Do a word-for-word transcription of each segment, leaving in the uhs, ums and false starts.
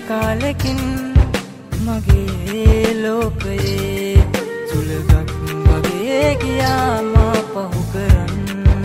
කාලෙකින් මගේ ලෝකයේ සුළඟක් වගේ ගියා මා පහු කරන්.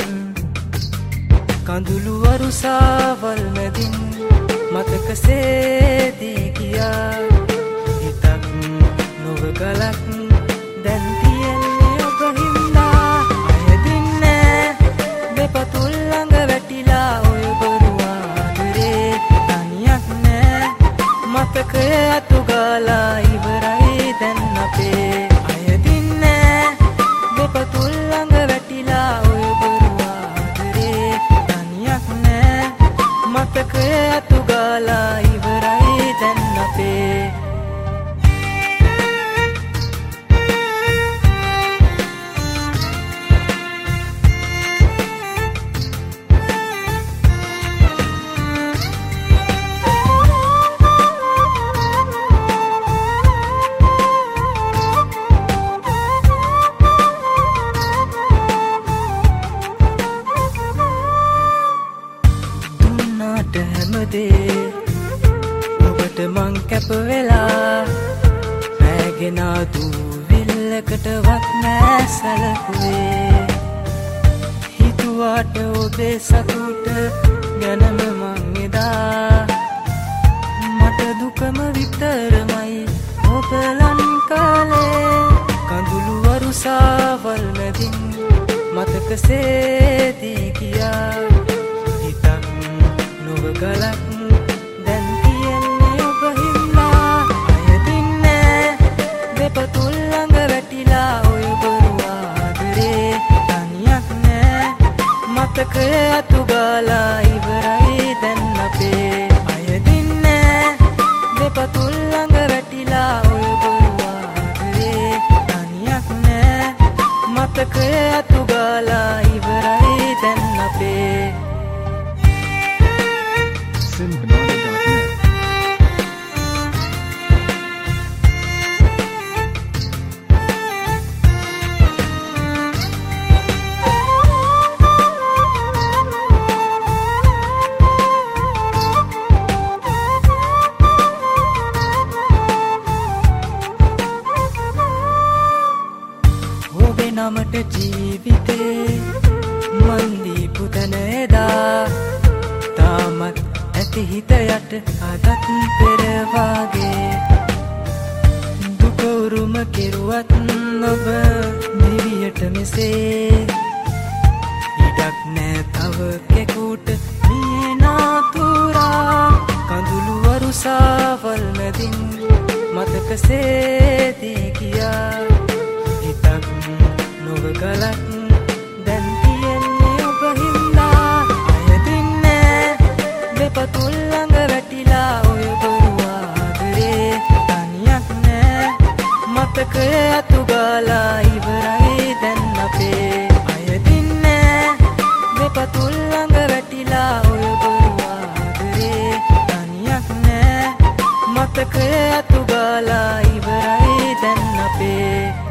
කඳුළු වරුසාවල් මැදින් මතක සේදී ගියා. හිතක් නොව ගලක් දැන් තියෙන්නේ ඔබ හින්දා. අයදින්නේ දෙපතුල් ළඟ වැටිලා ඔය බොරු ආදරේ තනියක් නෑ. මතකය අතු ගාලා ඉවරයි දැන් අපේ. අයදින්නේ දෙපතුල් ළඟ වැටිලා ඔය බොරු ආදරේ තනියක් නෑ. මතකය අතු ගාලා ඉවරයි දැන් අපේ. හැමදේ ඔබට මං කැප වෙලා රැගෙන දූවිල්ලකටවත් නෑ සැලකුවේ. හිතුවාට ඔබේ සතුට ගැනම මං එදා. මට දුකම විතරමයි ඔබ ලං කළේ. කඳුළු වරුසාවල් මැදින් මතක සේදී ගියා. ගලක් දැන් තියෙන්නේ ඔබ හින්දා. අයදින්නේ දෙපතුල් ළඟ වැටිලා ඔය බොරු ආදරේ තනියක් නෑ. මතකය අතු ගාලා ඉවරයි දැන් අපේ. අයදින්නේ දෙපතුල් ළඟ වැටිලා ඔය බොරු ආදරේ තනියක් නෑ. මතකය අතු ගාලා ඉවරයි දැන් අපේ. ඔබේ නමට ජීවිතේ මන් දීපු තැන එදා. තාමත් ඇති හිත යට අදත් පෙර වාගේ. දුක උරුම කෙරුවත් ඔබ දිවියට මෙසේ. ඉඩක් නෑ තව කෙකුට මේ නාතුරා. කඳුළු වරුසාවල් මැදින් මතක සේදී ගියා. හිතක් නොව ගලක් දැන් තියෙන්නේ ඔබ හින්දා. අයදින්නේ දෙපතුල් ළඟ වැටිලා ඔය බොරු ආදරේ තනියක් නෑ. මතකය අතු ගාලා ඉවරයි දැන් අපේ. අයදින්නේ දෙපතුල් ළඟ වැටිලා ඔය බොරු ආදරේ තනියක් නෑ. මතකය අතු ගාලා ඉවරයි දැන් අපේ.